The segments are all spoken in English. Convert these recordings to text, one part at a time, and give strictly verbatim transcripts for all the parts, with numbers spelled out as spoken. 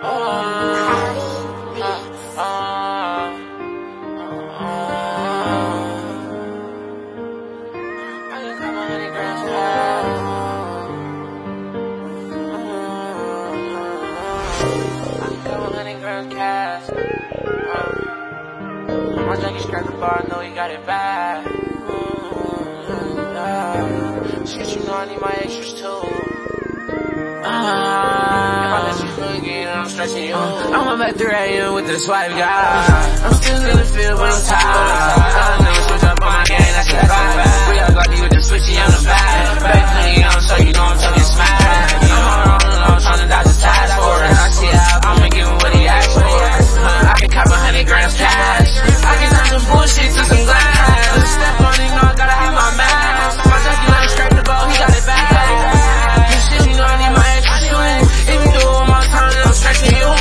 My junkie scratch the bar, I know he got it bad. Shit, you know I need my extras too. Uh, if I let you go again, I'm stretching you. I'm up at three A M with the swipe guy. I'm still in the field, but I'm tired. I never switch up on my game, that's a fact. We all got me with the switchy on the back. Back plenty on, so you know I'm talking smack. I'm all on, I'm trying to dodge the task force. I see how I'ma give him what he asked for. I can cop a hundred grams cash. I can turn some bullshit to some glass. Step on it, you know I gotta have my mask. My junkie like scrape the ball, he got it back. This shit, you know I need my extra swing. If you do it one more time, then I'm stretching you.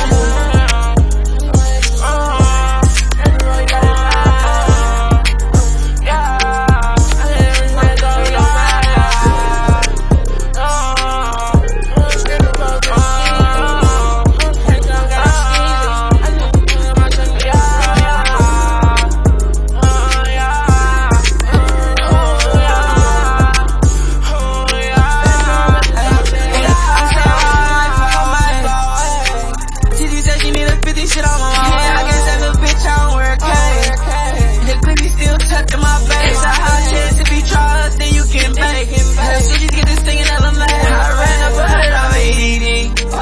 Shit on my mind. I guess that little bitch, I don't wear a cane. The cookie still tucked in my base. It's a hot chance if you try us, then you can bake. So just get this thing in L M A. I ran up a hundred off A D D.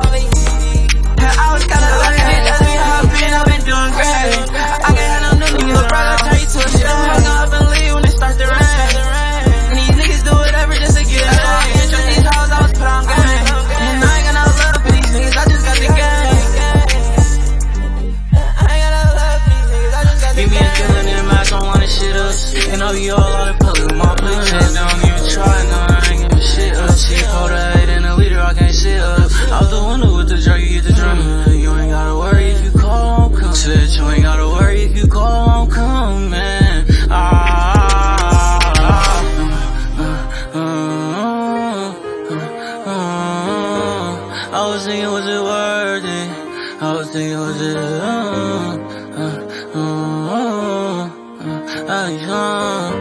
I was kinda lucky, just be hopping, I've been doing great. I can't have no new niggas, bro, I'll turn you to a shit. I'm hung up and leave when it starts to rain. And these niggas do whatever just to get it. And trust these hoes, I was put on game. And I ain't got no love for these niggas, I just got the game. Give me a feeling in the mouth, don't wanna shit up. And I'll be all out in public with my bitches. Don't even try, no, I ain't giving shit up. Shit, hold a eight and a leader, I can't sit up. Out the window with the drug, you get the drum. You ain't gotta worry if you call, I'm coming. Said you ain't gotta worry if you call, I'm coming. Ah, I was thinking, was it worth it? I was thinking, was it, uh, uh, uh, uh, uh, uh, uh,